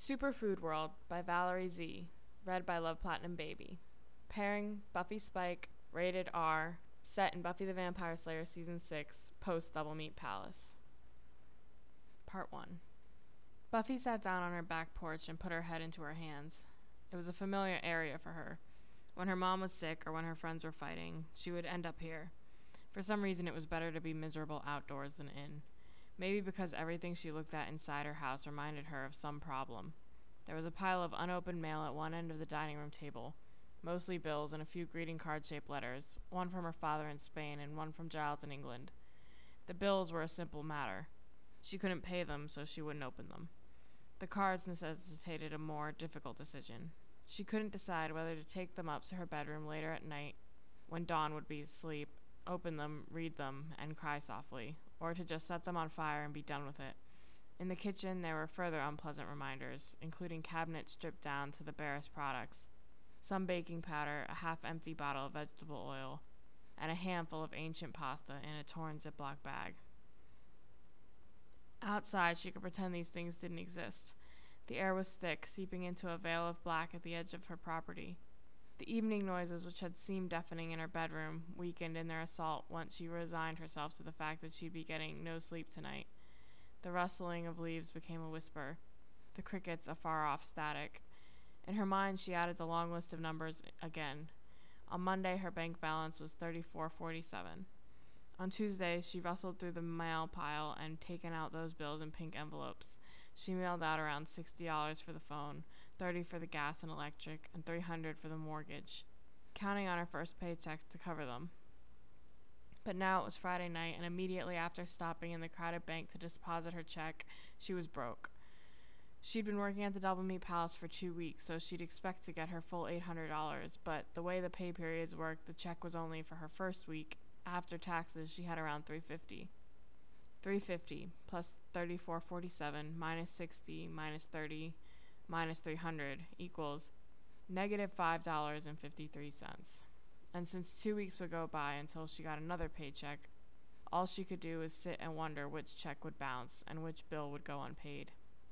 Superfood World by Valerie Z. Read by Love Platinum Baby. Pairing Buffy Spike, rated R, set in Buffy the Vampire Slayer Season 6, post Double Meat Palace. Part 1. Buffy sat down on her back porch and put her head into her hands. It was a familiar area for her. When her mom was sick or when her friends were fighting, she would end up here. For some reason, it was better to be miserable outdoors than in. Maybe because everything she looked at inside her house reminded her of some problem. There was a pile of unopened mail at one end of the dining room table, mostly bills and a few greeting card-shaped letters, one from her father in Spain and one from Giles in England. The bills were a simple matter. She couldn't pay them, so she wouldn't open them. The cards necessitated a more difficult decision. She couldn't decide whether to take them up to her bedroom later at night, when Dawn would be asleep, open them, read them, and cry softly, or to just set them on fire and be done with it. In the kitchen, there were further unpleasant reminders, including cabinets stripped down to the barest products, some baking powder, a half-empty bottle of vegetable oil, and a handful of ancient pasta in a torn Ziploc bag. Outside, she could pretend these things didn't exist. The air was thick, seeping into a veil of black at the edge of her property. The evening noises, which had seemed deafening in her bedroom, weakened in their assault once she resigned herself to the fact that she'd be getting no sleep tonight. The rustling of leaves became a whisper, the crickets a far-off static. In her mind, she added the long list of numbers again. On Monday, her bank balance was $34.47. On Tuesday, she rustled through the mail pile and taken out those bills in pink envelopes. She mailed out around $60 for the phone, $30 for the gas and electric, and $300 for the mortgage, counting on her first paycheck to cover them. But now it was Friday night, and immediately after stopping in the crowded bank to deposit her check, she was broke. She'd been working at the Double Meat Palace for 2 weeks, so she'd expect to get her full $800, but the way the pay periods worked, the check was only for her first week. After taxes, she had around $350. $350 plus $34.47 minus $60 minus $30 minus $300 equals negative $5.53. And since 2 weeks would go by until she got another paycheck, all she could do was sit and wonder which check would bounce and which bill would go unpaid.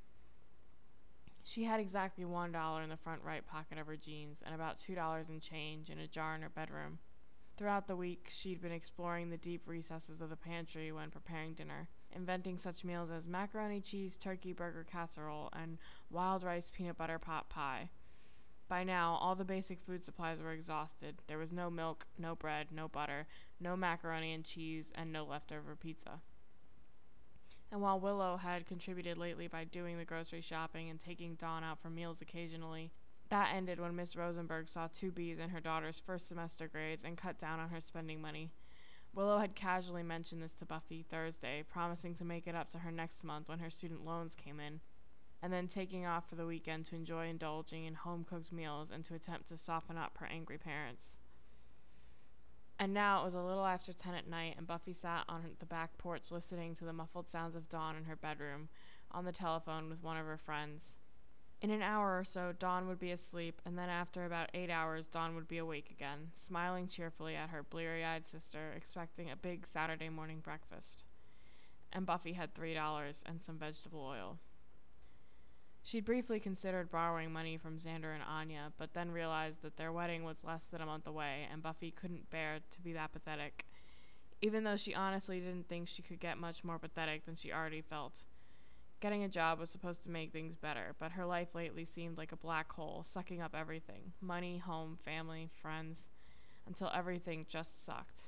She had exactly $1 in the front right pocket of her jeans and about $2 in change in a jar in her bedroom. Throughout the week, she'd been exploring the deep recesses of the pantry when preparing dinner, inventing such meals as macaroni cheese turkey burger casserole and wild rice peanut butter pot pie. By now, all the basic food supplies were exhausted. There was no milk, no bread, no butter, no macaroni and cheese, and no leftover pizza. And while Willow had contributed lately by doing the grocery shopping and taking Dawn out for meals occasionally, that ended when Miss Rosenberg saw 2 B's in her daughter's first semester grades and cut down on her spending money. Willow had casually mentioned this to Buffy Thursday, promising to make it up to her next month when her student loans came in, and then taking off for the weekend to enjoy indulging in home-cooked meals and to attempt to soften up her angry parents. And now it was a little after 10 at night, and Buffy sat on the back porch listening to the muffled sounds of Dawn in her bedroom, on the telephone with one of her friends. In an hour or so, Dawn would be asleep, and then after about 8 hours, Dawn would be awake again, smiling cheerfully at her bleary-eyed sister, expecting a big Saturday morning breakfast. And Buffy had $3 and some vegetable oil. She'd briefly considered borrowing money from Xander and Anya, but then realized that their wedding was less than a month away, and Buffy couldn't bear to be that pathetic, even though she honestly didn't think she could get much more pathetic than she already felt. Getting a job was supposed to make things better, but her life lately seemed like a black hole, sucking up everything. Money, home, family, friends, until everything just sucked.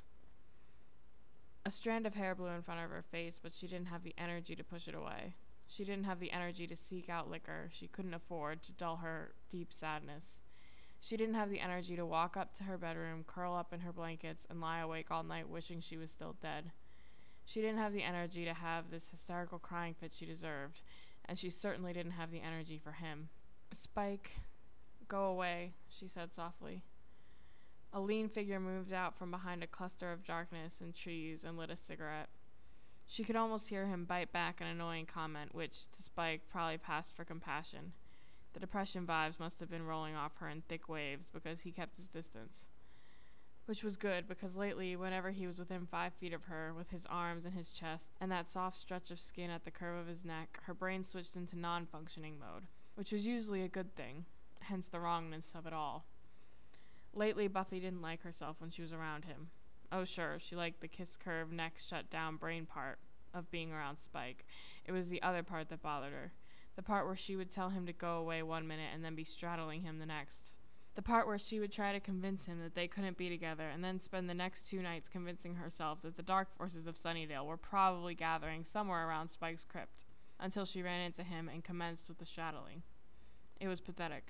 A strand of hair blew in front of her face, but she didn't have the energy to push it away. She didn't have the energy to seek out liquor she couldn't afford to dull her deep sadness. She didn't have the energy to walk up to her bedroom, curl up in her blankets, and lie awake all night wishing she was still dead. She didn't have the energy to have this hysterical crying fit she deserved, and she certainly didn't have the energy for him. "Spike, go away," she said softly. A lean figure moved out from behind a cluster of darkness and trees and lit a cigarette. She could almost hear him bite back an annoying comment, which, to Spike, probably passed for compassion. The depression vibes must have been rolling off her in thick waves because he kept his distance. Which was good, because lately, whenever he was within 5 feet of her, with his arms and his chest, and that soft stretch of skin at the curve of his neck, her brain switched into non-functioning mode. which was usually a good thing, hence the wrongness of it all. Lately, Buffy didn't like herself when she was around him. Oh, sure, she liked the kiss-curved, neck-shut-down brain part of being around Spike. It was the other part that bothered her. The part where she would tell him to go away one minute and then be straddling him the next. The part where she would try to convince him that they couldn't be together and then spend the next 2 nights convincing herself that the dark forces of Sunnydale were probably gathering somewhere around Spike's crypt, until she ran into him and commenced with the straddling. It was pathetic.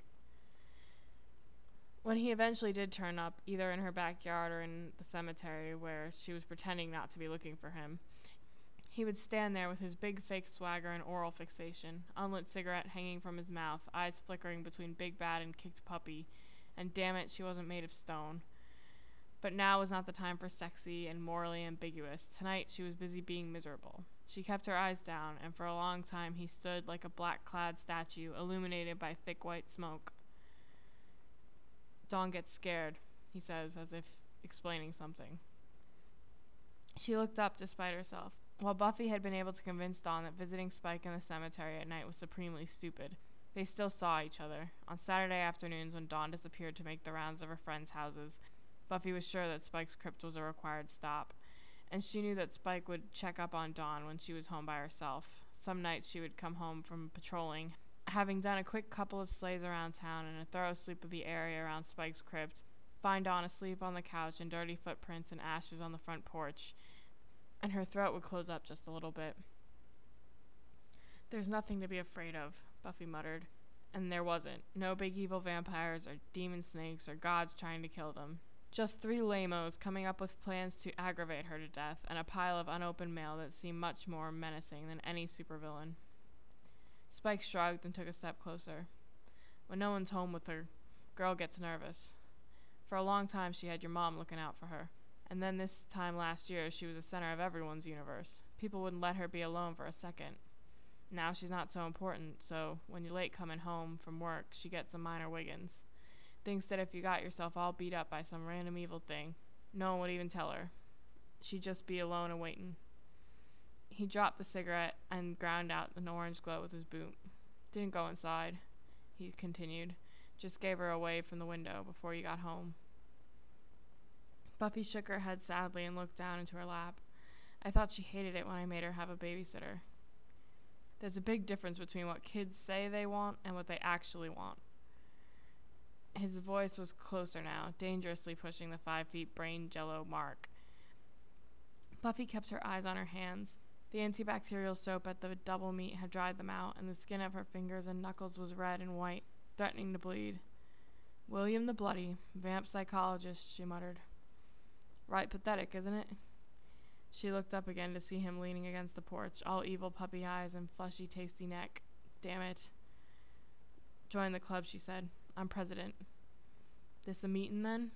When he eventually did turn up, either in her backyard or in the cemetery where she was pretending not to be looking for him, he would stand there with his big fake swagger and oral fixation, unlit cigarette hanging from his mouth, eyes flickering between Big Bad and Kicked Puppy, and damn it, she wasn't made of stone. But now was not the time for sexy and morally ambiguous. Tonight she was busy being miserable. She kept her eyes down, and for a long time he stood like a black-clad statue, illuminated by thick white smoke. Dawn gets scared, he says, as if explaining something. She looked up despite herself. While Buffy had been able to convince Dawn that visiting Spike in the cemetery at night was supremely stupid, they still saw each other. On Saturday afternoons when Dawn disappeared to make the rounds of her friends' houses, Buffy was sure that Spike's crypt was a required stop, and she knew that Spike would check up on Dawn when she was home by herself. Some nights she would come home from patrolling, having done a quick couple of sleighs around town and a thorough sweep of the area around Spike's crypt, find Dawn asleep on the couch and dirty footprints and ashes on the front porch, and her throat would close up just a little bit. "There's nothing to be afraid of," Buffy muttered. And there wasn't. No big evil vampires or demon snakes or gods trying to kill them. Just 3 lamos coming up with plans to aggravate her to death, and a pile of unopened mail that seemed much more menacing than any supervillain. Spike shrugged and took a step closer. "When no one's home with her, girl gets nervous. For a long time she had your mom looking out for her. And then this time last year she was the center of everyone's universe. People wouldn't let her be alone for a second. Now she's not so important, so when you're late coming home from work, she gets some minor wiggins. Thinks that if you got yourself all beat up by some random evil thing, no one would even tell her. She'd just be alone and waiting." He dropped the cigarette and ground out an orange glow with his boot. "Didn't go inside," he continued. "Just gave her away from the window before you got home." Buffy shook her head sadly and looked down into her lap. "I thought she hated it when I made her have a babysitter." There's a big difference between what kids say they want and what they actually want. His voice was closer now, dangerously pushing the 5 feet brain jello mark. Buffy kept her eyes on her hands. The antibacterial soap at the double meat had dried them out, and the skin of her fingers and knuckles was red and white, threatening to bleed. "William the Bloody, vamp psychologist," she muttered. "Right pathetic, isn't it?" She looked up again to see him leaning against the porch, all evil puppy eyes and fleshy, tasty neck. "Damn it." "Join the club," she said. "I'm president." "This a meetin' then?"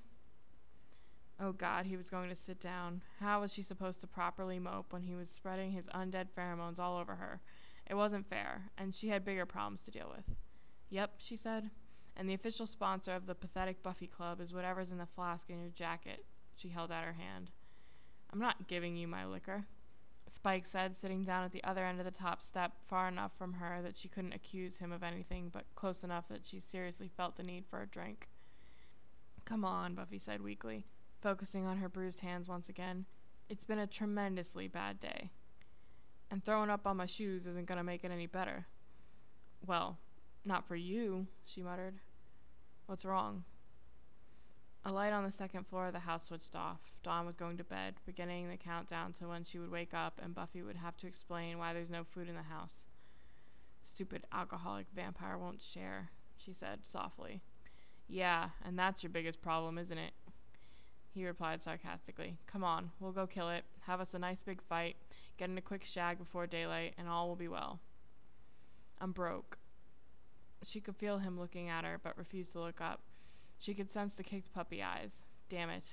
Oh God, he was going to sit down. How was she supposed to properly mope when he was spreading his undead pheromones all over her? It wasn't fair, and she had bigger problems to deal with. "Yep," she said. "And the official sponsor of the pathetic Buffy Club is whatever's in the flask in your jacket." She held out her hand. "I'm not giving you my liquor," Spike said, sitting down at the other end of the top step, far enough from her that she couldn't accuse him of anything, but close enough that she seriously felt the need for a drink. "Come on," Buffy said weakly, focusing on her bruised hands once again. "It's been a tremendously bad day. And throwing up on my shoes isn't going to make it any better." "Well, not for you," she muttered. "What's wrong?" A light on the second floor of the house switched off. Dawn was going to bed, beginning the countdown to when she would wake up, and Buffy would have to explain why there's no food in the house. "Stupid alcoholic vampire won't share," she said softly. "Yeah, and that's your biggest problem, isn't it?" He replied sarcastically. "Come on, we'll go kill it, have us a nice big fight, get in a quick shag before daylight, and all will be well." "I'm broke." She could feel him looking at her, but refused to look up. She could sense the kicked puppy eyes. "Damn it."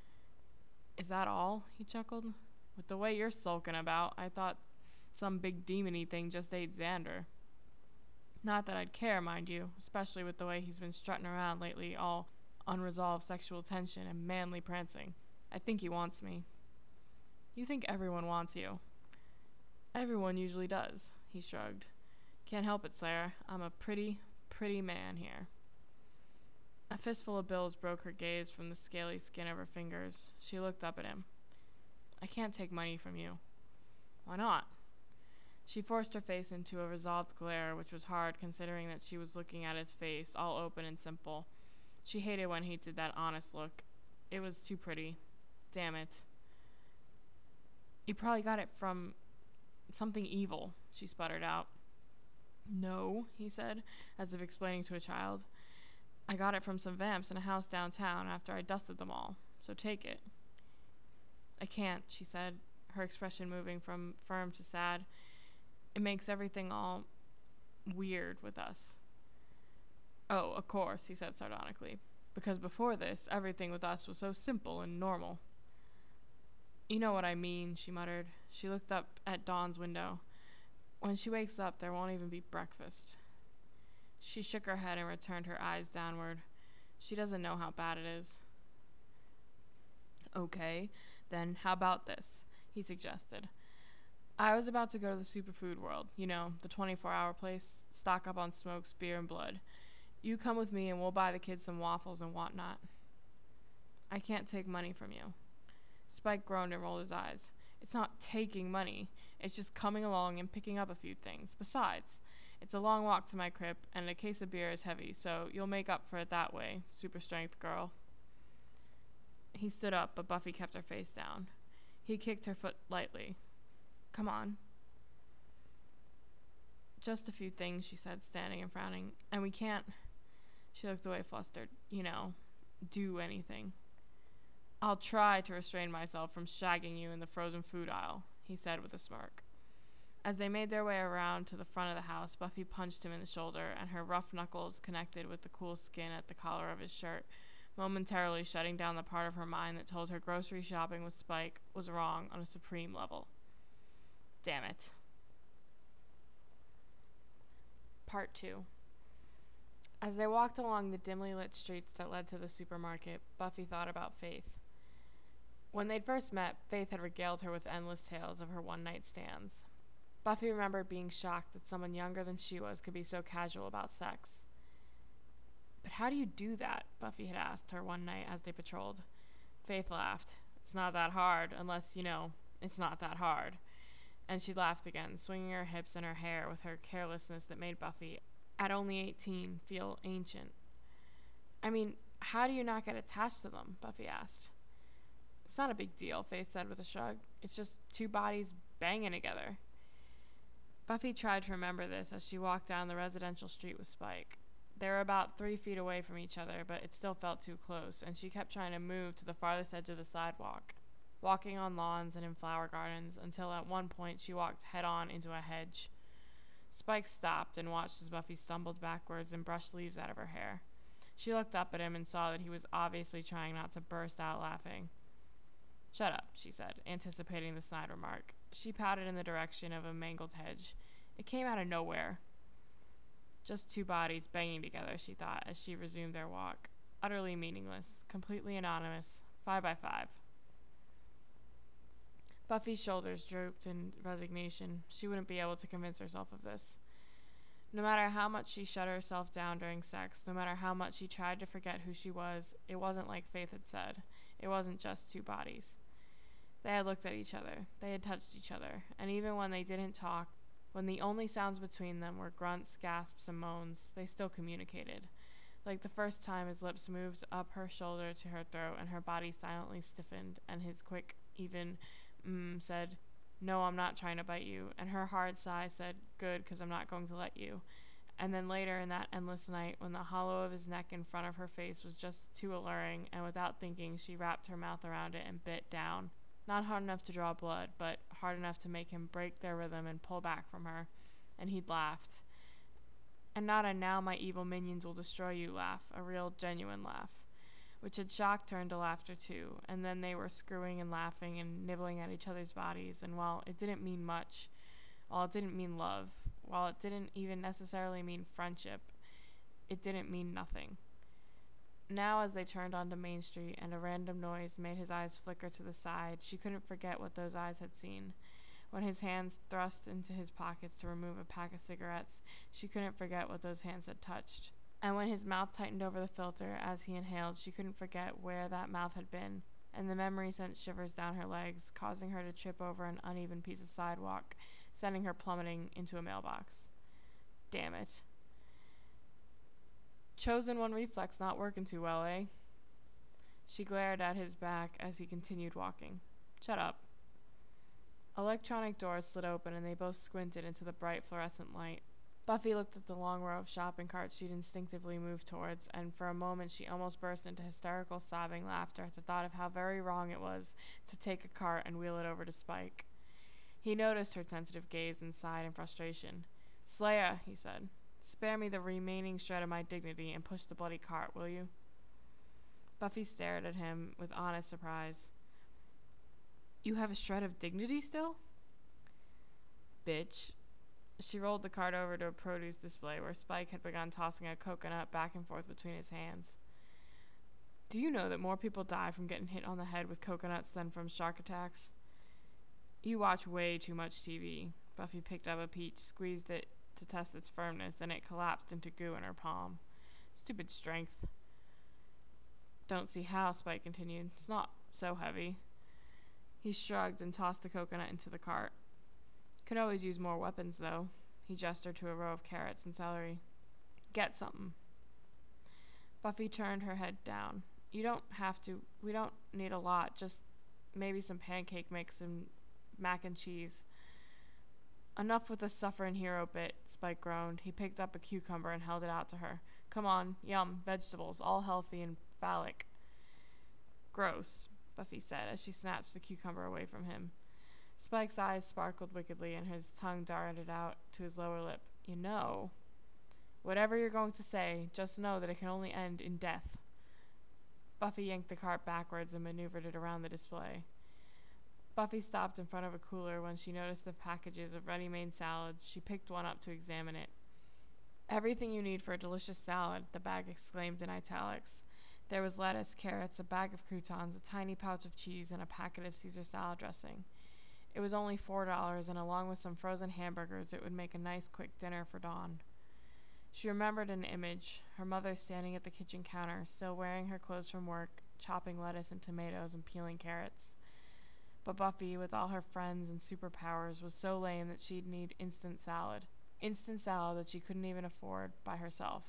"Is that all?" he chuckled. "With the way you're sulking about, I thought some big demon-y thing just ate Xander. Not that I'd care, mind you, especially with the way he's been strutting around lately, all unresolved sexual tension and manly prancing. I think he wants me." "You think everyone wants you." "Everyone usually does," he shrugged. Can't help it, Sarah. I'm a pretty, pretty man here. A fistful of bills broke her gaze from the scaly skin of her fingers. She looked up at him. I can't take money from you. Why not? She forced her face into a resolved glare, which was hard considering that she was looking at his face, all open and simple. She hated when he did that honest look. It was too pretty. Damn it. You probably got it from something evil, she sputtered out. No, he said, as if explaining to a child. I got it from some vamps in a house downtown after I dusted them all, so take it. I can't, she said, her expression moving from firm to sad. It makes everything all weird with us. Oh, of course, he said sardonically, because before this, everything with us was so simple and normal. You know what I mean, she muttered. She looked up at Dawn's window. When she wakes up, there won't even be breakfast. She shook her head and returned her eyes downward. She doesn't know how bad it is. Okay, then how about this? He suggested. I was about to go to the superfood world, you know, the 24-hour place, stock up on smokes, beer, and blood. You come with me and we'll buy the kids some waffles and whatnot. I can't take money from you. Spike groaned and rolled his eyes. It's not taking money. It's just coming along and picking up a few things. Besides, it's a long walk to my crib, and a case of beer is heavy, so you'll make up for it that way, super strength girl. He stood up, but Buffy kept her face down. He kicked her foot lightly. Come on. Just a few things, she said, standing and frowning. And we can't... She looked away flustered. You know, do anything. I'll try to restrain myself from shagging you in the frozen food aisle, he said with a smirk. As they made their way around to the front of the house, Buffy punched him in the shoulder, and her rough knuckles connected with the cool skin at the collar of his shirt, momentarily shutting down the part of her mind that told her grocery shopping with Spike was wrong on a supreme level. Damn it. Part 2. As they walked along the dimly lit streets that led to the supermarket, Buffy thought about Faith. When they'd first met, Faith had regaled her with endless tales of her one-night stands. Buffy remembered being shocked that someone younger than she was could be so casual about sex. But how do you do that? Buffy had asked her one night as they patrolled. Faith laughed. It's not that hard, unless, you know, it's not that hard. And she laughed again, swinging her hips and her hair with her carelessness that made Buffy, at only 18, feel ancient. I mean, how do you not get attached to them? Buffy asked. It's not a big deal, Faith said with a shrug. It's just two bodies banging together. Buffy tried to remember this as she walked down the residential street with Spike. They were about 3 feet away from each other, but it still felt too close, and she kept trying to move to the farthest edge of the sidewalk, walking on lawns and in flower gardens, until at one point she walked head-on into a hedge. Spike stopped and watched as Buffy stumbled backwards and brushed leaves out of her hair. She looked up at him and saw that he was obviously trying not to burst out laughing. Shut up, she said, anticipating the snide remark. She pouted in the direction of a mangled hedge. It came out of nowhere. Just two bodies banging together, she thought, as she resumed their walk. Utterly meaningless, completely anonymous, 5 by 5. Buffy's shoulders drooped in resignation. She wouldn't be able to convince herself of this. No matter how much she shut herself down during sex, no matter how much she tried to forget who she was, it wasn't like Faith had said. It wasn't just two bodies. They had looked at each other. They had touched each other. And even when they didn't talk, when the only sounds between them were grunts, gasps, and moans, they still communicated. Like the first time his lips moved up her shoulder to her throat and her body silently stiffened, and his quick, even said, "No, I'm not trying to bite you," and her hard sigh said, "Good, 'cause I'm not going to let you." And then later in that endless night, when the hollow of his neck in front of her face was just too alluring, and without thinking she wrapped her mouth around it and bit down, not hard enough to draw blood, but hard enough to make him break their rhythm and pull back from her, and he'd laughed. And not a "now my evil minions will destroy you" laugh, a real, genuine laugh, which had shocked her into laughter too, and then they were screwing and laughing and nibbling at each other's bodies, and while it didn't mean much, while it didn't mean love, while it didn't even necessarily mean friendship, it didn't mean nothing. Now as they turned onto Main Street and a random noise made his eyes flicker to the side, she couldn't forget what those eyes had seen. When his hands thrust into his pockets to remove a pack of cigarettes, she couldn't forget what those hands had touched. And when his mouth tightened over the filter as he inhaled, she couldn't forget where that mouth had been. And the memory sent shivers down her legs, causing her to trip over an uneven piece of sidewalk, sending her plummeting into a mailbox. Damn it. Chosen one reflex not working too well, eh? She glared at his back as he continued walking. Shut up. Electronic doors slid open and they both squinted into the bright fluorescent light. Buffy looked at the long row of shopping carts she'd instinctively moved towards, and for a moment she almost burst into hysterical sobbing laughter at the thought of how very wrong it was to take a cart and wheel it over to Spike. He noticed her tentative gaze and sighed in frustration. Slayer, he said, spare me the remaining shred of my dignity and push the bloody cart, will you? Buffy stared at him with honest surprise. You have a shred of dignity still? Bitch. She rolled the cart over to a produce display where Spike had begun tossing a coconut back and forth between his hands. Do you know that more people die from getting hit on the head with coconuts than from shark attacks? You watch way too much TV. Buffy picked up a peach, squeezed it to test its firmness, and it collapsed into goo in her palm. Stupid strength. Don't see how, Spike continued. It's not so heavy. He shrugged and tossed the coconut into the cart. Could always use more weapons, though. He gestured to a row of carrots and celery. Get something. Buffy turned her head down. You don't have to. We don't need a lot. Just maybe some pancake mix and mac and cheese. Enough with the suffering hero bit, Spike groaned. He picked up a cucumber and held it out to her. Come on, yum, vegetables, all healthy and phallic. Gross, Buffy said as she snatched the cucumber away from him. Spike's eyes sparkled wickedly and his tongue darted out to his lower lip. You know, whatever you're going to say, just know that it can only end in death. Buffy yanked the cart backwards and maneuvered it around the display. Buffy stopped in front of a cooler when she noticed the packages of ready-made salads. She picked one up to examine it. Everything you need for a delicious salad, the bag exclaimed in italics. There was lettuce, carrots, a bag of croutons, a tiny pouch of cheese, and a packet of Caesar salad dressing. It was only $4, and along with some frozen hamburgers, it would make a nice quick dinner for Dawn. She remembered an image, her mother standing at the kitchen counter, still wearing her clothes from work, chopping lettuce and tomatoes and peeling carrots. But Buffy, with all her friends and superpowers, was so lame that she'd need instant salad. Instant salad that she couldn't even afford by herself.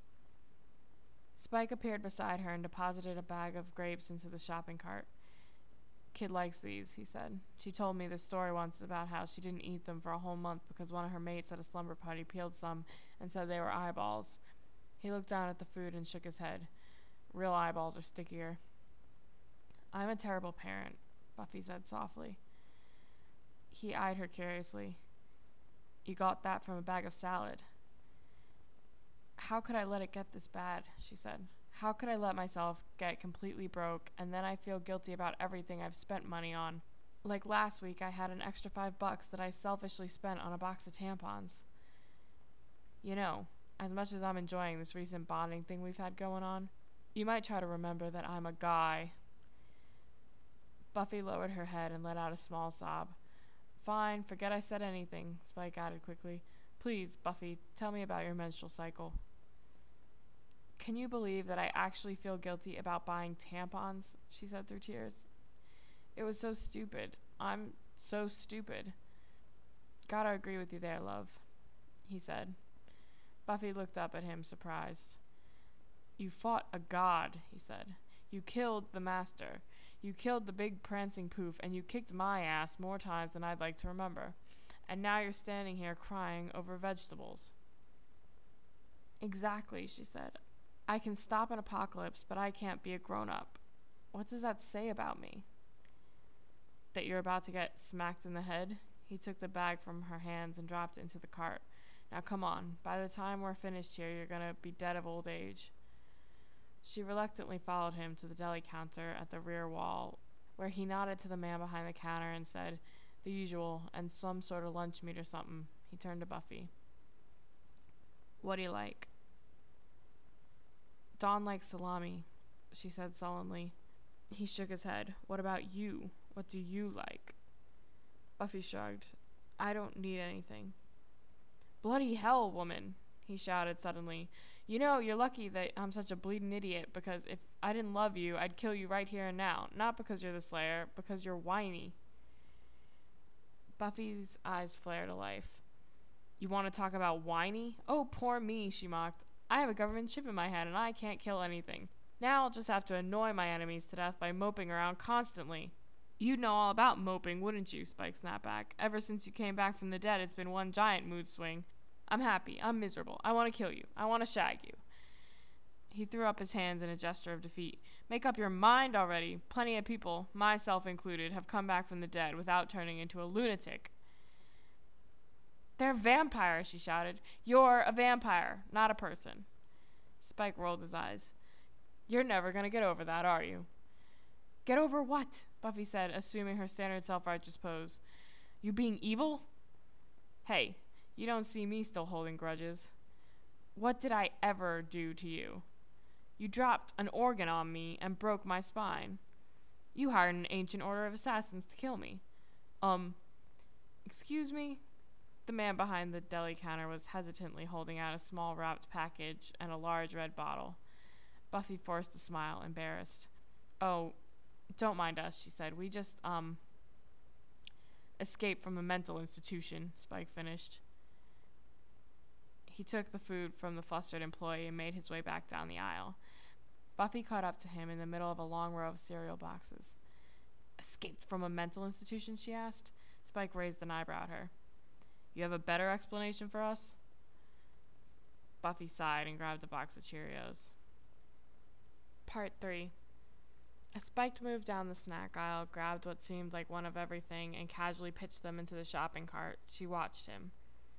Spike appeared beside her and deposited a bag of grapes into the shopping cart. Kid likes these, he said. She told me this story once about how she didn't eat them for a whole month because one of her mates at a slumber party peeled some and said they were eyeballs. He looked down at the food and shook his head. Real eyeballs are stickier. I'm a terrible parent, Buffy said softly. He eyed her curiously. You got that from a bag of salad. How could I let it get this bad, she said. How could I let myself get completely broke and then I feel guilty about everything I've spent money on? Like last week I had an extra $5 that I selfishly spent on a box of tampons. You know, as much as I'm enjoying this recent bonding thing we've had going on, you might try to remember that I'm a guy. Buffy lowered her head and let out a small sob. Fine, forget I said anything, Spike added quickly. Please, Buffy, tell me about your menstrual cycle. Can you believe that I actually feel guilty about buying tampons? She said through tears. It was so stupid. I'm so stupid. Gotta agree with you there, love, he said. Buffy looked up at him, surprised. You fought a god, he said. You killed the master. You killed the big prancing poof, and you kicked my ass more times than I'd like to remember. And now you're standing here crying over vegetables. Exactly, she said. I can stop an apocalypse, but I can't be a grown-up. What does that say about me? That you're about to get smacked in the head? He took the bag from her hands and dropped it into the cart. Now come on, by the time we're finished here, you're gonna be dead of old age. She reluctantly followed him to the deli counter at the rear wall, where he nodded to the man behind the counter and said, the usual, and some sort of lunch meat or something. He turned to Buffy. What do you like? Dawn likes salami, she said sullenly. He shook his head. What about you? What do you like? Buffy shrugged. I don't need anything. Bloody hell, woman, he shouted suddenly. You know, you're lucky that I'm such a bleeding idiot, because if I didn't love you, I'd kill you right here and now. Not because you're the Slayer, because you're whiny. Buffy's eyes flared to life. You want to talk about whiny? Oh, poor me, she mocked. I have a government chip in my head and I can't kill anything. Now I'll just have to annoy my enemies to death by moping around constantly. You'd know all about moping, wouldn't you? Spike snapped back. Ever since you came back from the dead, it's been one giant mood swing. I'm happy. I'm miserable. I want to kill you. I want to shag you. He threw up his hands in a gesture of defeat. Make up your mind already. Plenty of people, myself included, have come back from the dead without turning into a lunatic. They're vampires, she shouted. You're a vampire, not a person. Spike rolled his eyes. You're never going to get over that, are you? Get over what? Buffy said, assuming her standard self-righteous pose. You being evil? Hey, you don't see me still holding grudges. What did I ever do to you? You dropped an organ on me and broke my spine. You hired an ancient order of assassins to kill me. Excuse me? The man behind the deli counter was hesitantly holding out a small wrapped package and a large red bottle. Buffy forced a smile, embarrassed. Oh, don't mind us, she said. We just, escaped from a mental institution, Spike finished. He took the food from the flustered employee and made his way back down the aisle. Buffy caught up to him in the middle of a long row of cereal boxes. Escaped from a mental institution, she asked. Spike raised an eyebrow at her. You have a better explanation for us? Buffy sighed and grabbed a box of Cheerios. Part 3. As Spike moved down the snack aisle, grabbed what seemed like one of everything, and casually pitched them into the shopping cart, she watched him.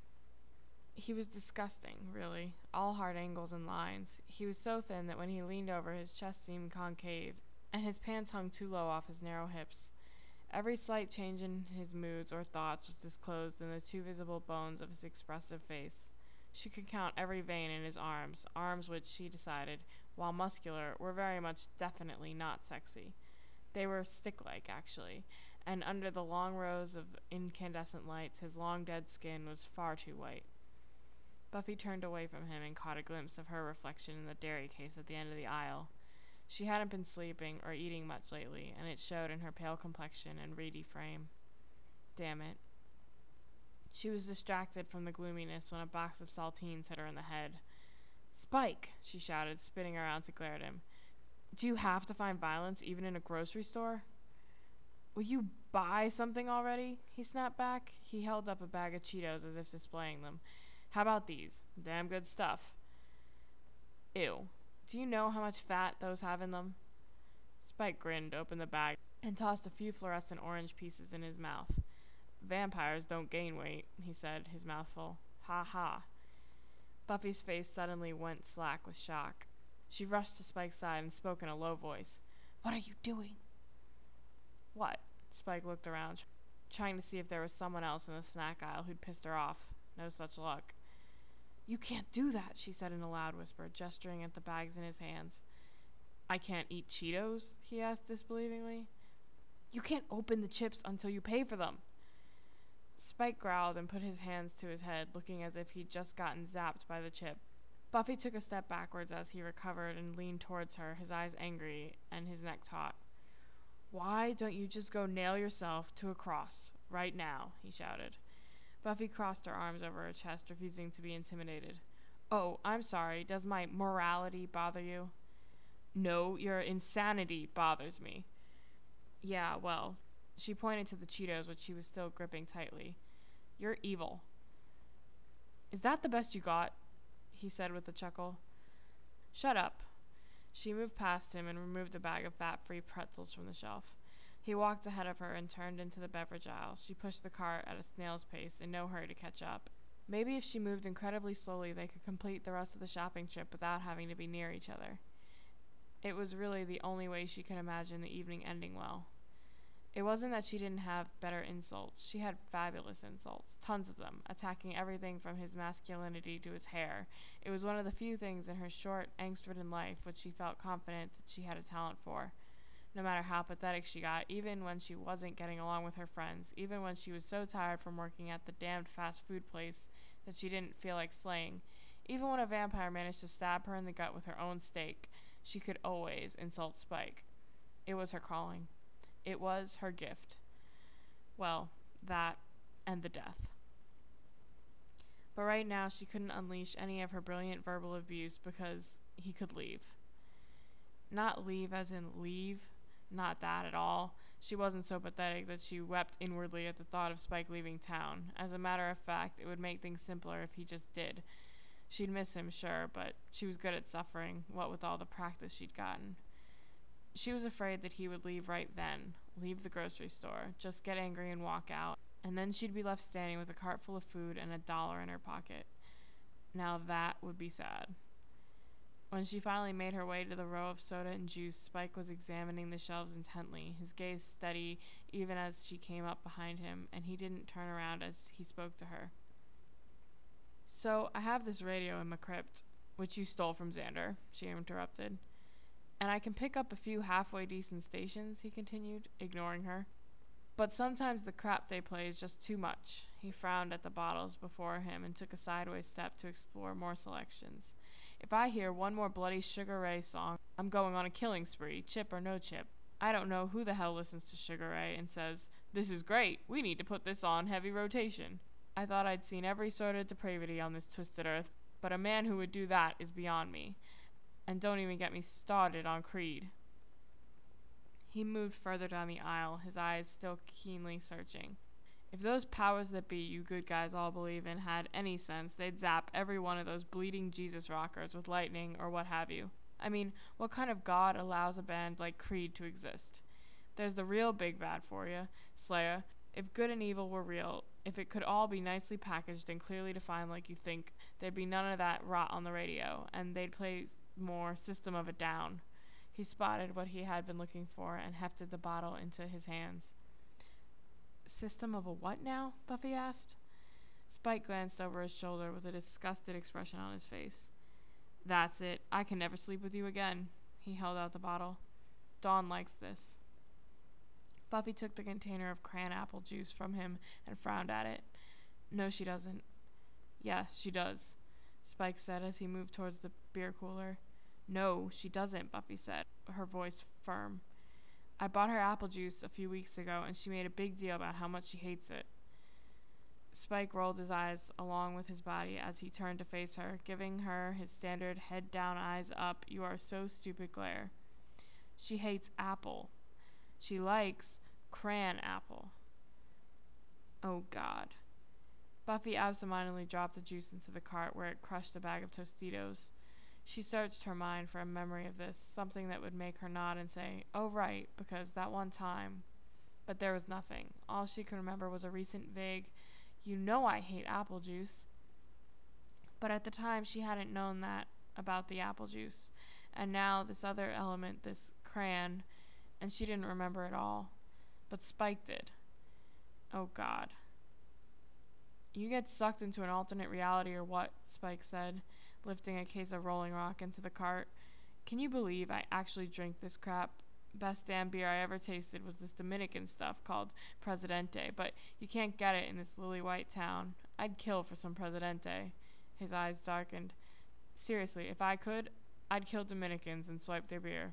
He was disgusting, really. All hard angles and lines. He was so thin that when he leaned over, his chest seemed concave, and his pants hung too low off his narrow hips. Every slight change in his moods or thoughts was disclosed in the two visible bones of his expressive face. She could count every vein in his arms which, she decided, while muscular, were very much definitely not sexy. They were stick-like, actually, and under the long rows of incandescent lights, his long dead skin was far too white. Buffy turned away from him and caught a glimpse of her reflection in the dairy case at the end of the aisle. She hadn't been sleeping or eating much lately, and it showed in her pale complexion and reedy frame. Damn it. She was distracted from the gloominess when a box of saltines hit her in the head. Spike, she shouted, spinning around to glare at him. Do you have to find violence even in a grocery store? Will you buy something already? He snapped back. He held up a bag of Cheetos as if displaying them. How about these? Damn good stuff. Ew. Do you know how much fat those have in them? Spike grinned, opened the bag, and tossed a few fluorescent orange pieces in his mouth. Vampires don't gain weight, he said, his mouth full. Ha ha. Buffy's face suddenly went slack with shock. She rushed to Spike's side and spoke in a low voice. What are you doing? What? Spike looked around, trying to see if there was someone else in the snack aisle who'd pissed her off. No such luck. You can't do that, she said in a loud whisper, gesturing at the bags in his hands. I can't eat Cheetos? He asked disbelievingly. You can't open the chips until you pay for them. Spike growled and put his hands to his head, looking as if he'd just gotten zapped by the chip. Buffy took a step backwards as he recovered and leaned towards her, his eyes angry and his neck taut. Why don't you just go nail yourself to a cross, right now, he shouted. Buffy crossed her arms over her chest, refusing to be intimidated. Oh, I'm sorry. Does my morality bother you? No, your insanity bothers me. Yeah, well. She pointed to the Cheetos, which she was still gripping tightly. You're evil. Is that the best you got? He said with a chuckle. Shut up. She moved past him and removed a bag of fat-free pretzels from the shelf. He walked ahead of her and turned into the beverage aisle. She pushed the cart at a snail's pace, in no hurry to catch up. Maybe if she moved incredibly slowly, they could complete the rest of the shopping trip without having to be near each other. It was really the only way she could imagine the evening ending well. It wasn't that she didn't have better insults. She had fabulous insults, tons of them, attacking everything from his masculinity to his hair. It was one of the few things in her short, angst-ridden life which she felt confident that she had a talent for. no matter how pathetic she got, even when she wasn't getting along with her friends, even when she was so tired from working at the damned fast food place that she didn't feel like slaying, even when a vampire managed to stab her in the gut with her own steak, she could always insult Spike. It was her calling. It was her gift. Well, that and the death. But right now she couldn't unleash any of her brilliant verbal abuse because he could leave. Not leave as in leave, not that at all. She wasn't so pathetic that she wept inwardly at the thought of Spike leaving town. As a matter of fact, it would make things simpler if he just did. She'd miss him, sure, but she was good at suffering, what with all the practice she'd gotten. She was afraid that he would leave right then, leave the grocery store, just get angry and walk out, and then she'd be left standing with a cart full of food and $1 in her pocket. Now that would be sad. When she finally made her way to the row of soda and juice, Spike was examining the shelves intently, his gaze steady even as she came up behind him, and he didn't turn around as he spoke to her. "So, I have this radio in my crypt, which you stole from Xander," she interrupted. "And I can pick up a few halfway decent stations," he continued, ignoring her. "But sometimes the crap they play is just too much." He frowned at the bottles before him and took a sideways step to explore more selections. "If I hear one more bloody Sugar Ray song, I'm going on a killing spree, chip or no chip. I don't know who the hell listens to Sugar Ray and says, 'This is great, we need to put this on heavy rotation.' I thought I'd seen every sort of depravity on this twisted earth, but a man who would do that is beyond me. And don't even get me started on Creed." He moved further down the aisle, his eyes still keenly searching. "If those powers that be you good guys all believe in had any sense, they'd zap every one of those bleeding Jesus rockers with lightning or what have you. I mean, what kind of god allows a band like Creed to exist? There's the real big bad for you, Slayer. If good and evil were real, if it could all be nicely packaged and clearly defined like you think, there'd be none of that rot on the radio, and they'd play more System of a Down." He spotted what he had been looking for and hefted the bottle into his hands. "System of a what now?" Buffy asked. Spike glanced over his shoulder with a disgusted expression on his face. "That's it. I can never sleep with you again." He held out the bottle. "Dawn likes this." Buffy took the container of cran apple juice from him and frowned at it. "No, she doesn't." "Yes, she does," Spike said as he moved towards the beer cooler. "No, she doesn't," Buffy said, her voice firm. "I bought her apple juice a few weeks ago, and she made a big deal about how much she hates it." Spike rolled his eyes along with his body as he turned to face her, giving her his standard head-down eyes up, "You are so stupid" glare. "She hates apple. She likes cran apple." Oh, God. Buffy absentmindedly dropped the juice into the cart where it crushed a bag of Tostitos. She searched her mind for a memory of this, something that would make her nod and say, "Oh, right, because that one time." But there was nothing. All she could remember was a recent vague, "You know I hate apple juice." But at the time she hadn't known that about the apple juice. And now this other element, this cran, and she didn't remember it all. But Spike did. Oh, God. "You get sucked into an alternate reality or what?" Spike said, lifting a case of Rolling Rock into the cart. "Can you believe I actually drink this crap? Best damn beer I ever tasted was this Dominican stuff called Presidente, but you can't get it in this lily-white town. I'd kill for some Presidente." His eyes darkened. "Seriously, if I could, I'd kill Dominicans and swipe their beer."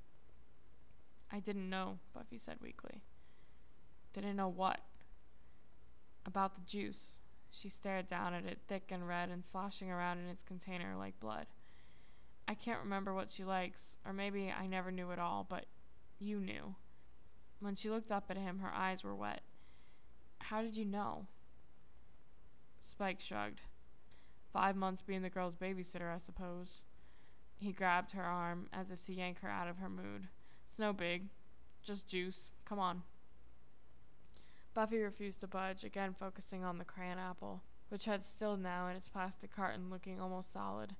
"I didn't know," Buffy said weakly. "Didn't know what?" "About the juice." She stared down at it, thick and red and sloshing around in its container like blood. "I can't remember what she likes, or maybe I never knew at all, but you knew." When she looked up at him, her eyes were wet. "How did you know?" Spike shrugged. 5 months being the girl's babysitter, I suppose. He grabbed her arm as if to yank her out of her mood. "It's no big. Just juice. Come on." Buffy refused to budge, again focusing on the crayon apple, which had stilled now in its plastic carton, looking almost solid.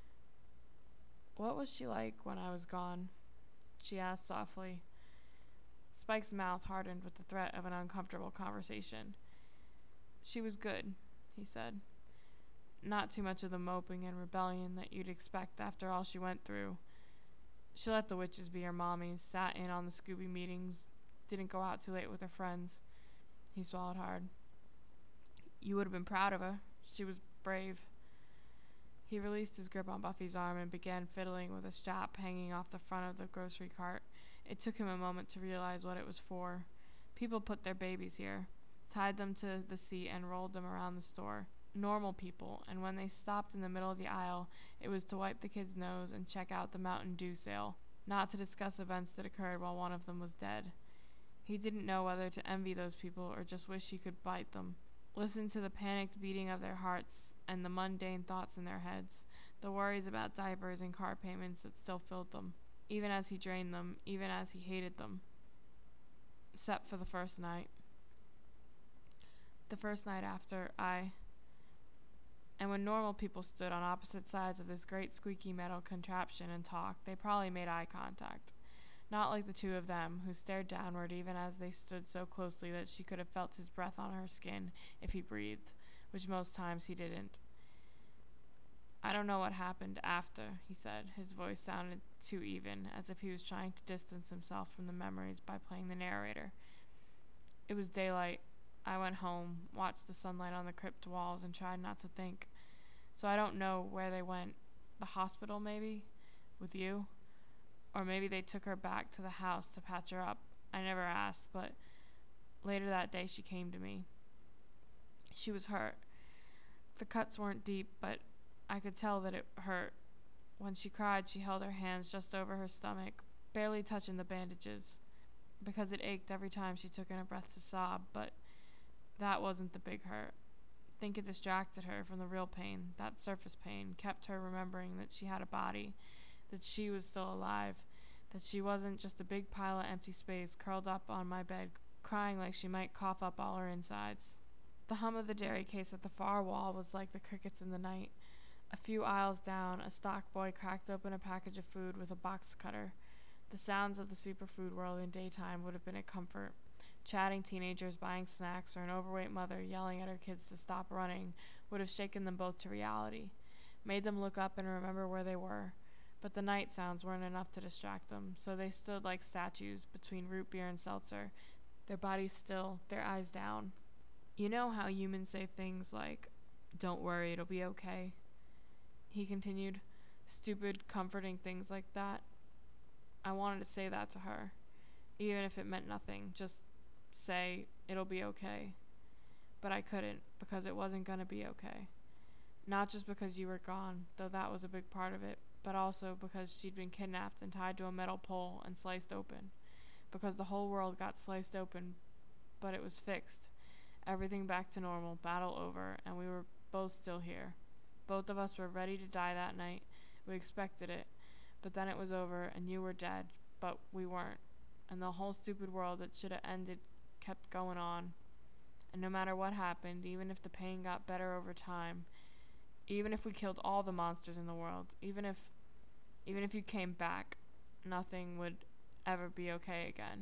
"What was she like when I was gone?" she asked softly. Spike's mouth hardened with the threat of an uncomfortable conversation. "She was good," he said. "Not too much of the moping and rebellion that you'd expect after all she went through. She let the witches be her mommies, sat in on the Scooby meetings, didn't go out too late with her friends. He swallowed hard. You would have been proud of her. She was brave. He released his grip on Buffy's arm and began fiddling with a strap hanging off the front of the grocery cart. It took him a moment to realize what it was for. People put their babies here, tied them to the seat and rolled them around the store. Normal people, and when they stopped in the middle of the aisle, it was to wipe the kid's nose and check out the Mountain Dew sale, not to discuss events that occurred while one of them was dead. He didn't know whether to envy those people or just wish he could bite them. Listen to the panicked beating of their hearts and the mundane thoughts in their heads, the worries about diapers and car payments that still filled them, even as he drained them, even as he hated them. Except for the first night. The first night after And when normal people stood on opposite sides of this great squeaky metal contraption and talked, they probably made eye contact. Not like the two of them, who stared downward even as they stood so closely that she could have felt his breath on her skin if he breathed, which most times he didn't. I don't know what happened after, he said. His voice sounded too even, as if he was trying to distance himself from the memories by playing the narrator. It was daylight. I went home, watched the sunlight on the crypt walls, and tried not to think. So I don't know where they went. The hospital, maybe? With you? Or maybe they took her back to the house to patch her up. I never asked, but later that day she came to me. She was hurt. The cuts weren't deep, but I could tell that it hurt. When she cried, she held her hands just over her stomach, barely touching the bandages, because it ached every time she took in a breath to sob, but that wasn't the big hurt. I think it distracted her from the real pain. That surface pain kept her remembering that she had a body, that she was still alive, that she wasn't just a big pile of empty space curled up on my bed, crying like she might cough up all her insides. The hum of the dairy case at the far wall was like the crickets in the night. A few aisles down, a stock boy cracked open a package of food with a box cutter. The sounds of the superfood world in daytime would have been a comfort. Chatting teenagers buying snacks or an overweight mother yelling at her kids to stop running would have shaken them both to reality, made them look up and remember where they were. But the night sounds weren't enough to distract them, so they stood like statues between root beer and seltzer, their bodies still, their eyes down. You know how humans say things like, "Don't worry, it'll be okay," he continued, stupid, comforting things like that. I wanted to say that to her, even if it meant nothing, just say, "It'll be okay." But I couldn't, because it wasn't gonna be okay. Not just because you were gone, though that was a big part of it, but also because she'd been kidnapped and tied to a metal pole and sliced open. Because the whole world got sliced open, but it was fixed. Everything back to normal, battle over, and we were both still here. Both of us were ready to die that night. We expected it. But then it was over, and you were dead, but we weren't. And the whole stupid world that should have ended kept going on. And no matter what happened, even if the pain got better over time, even if we killed all the monsters in the world, even if you came back, nothing would ever be okay again.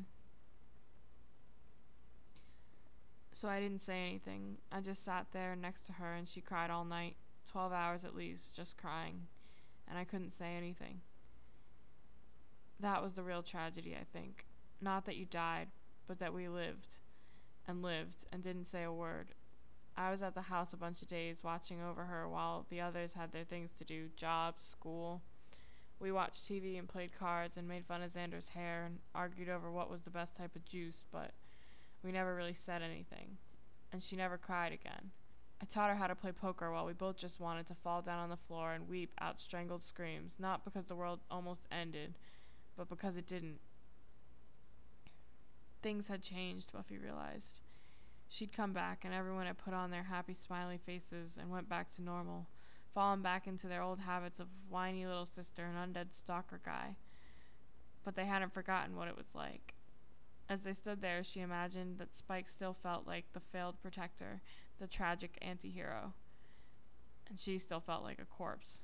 So I didn't say anything. I just sat there next to her, and she cried all night, 12 hours at least, just crying. And I couldn't say anything. That was the real tragedy, I think. Not that you died, but that we lived and didn't say a word. I was at the house a bunch of days watching over her while the others had their things to do, jobs, school. We watched TV and played cards and made fun of Xander's hair and argued over what was the best type of juice, but we never really said anything. And she never cried again. I taught her how to play poker while we both just wanted to fall down on the floor and weep out strangled screams, not because the world almost ended, but because it didn't. Things had changed, Buffy realized. She'd come back, and everyone had put on their happy, smiley faces and went back to normal, fallen back into their old habits of whiny little sister and undead stalker guy. But they hadn't forgotten what it was like. As they stood there, she imagined that Spike still felt like the failed protector, the tragic anti-hero. And she still felt like a corpse.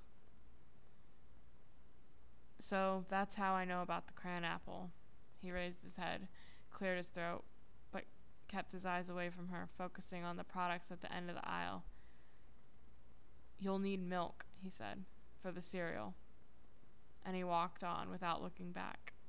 So that's how I know about the crayon apple. He raised his head, cleared his throat, but kept his eyes away from her, focusing on the products at the end of the aisle. "You'll need milk," he said, "for the cereal." and he walked on without looking back.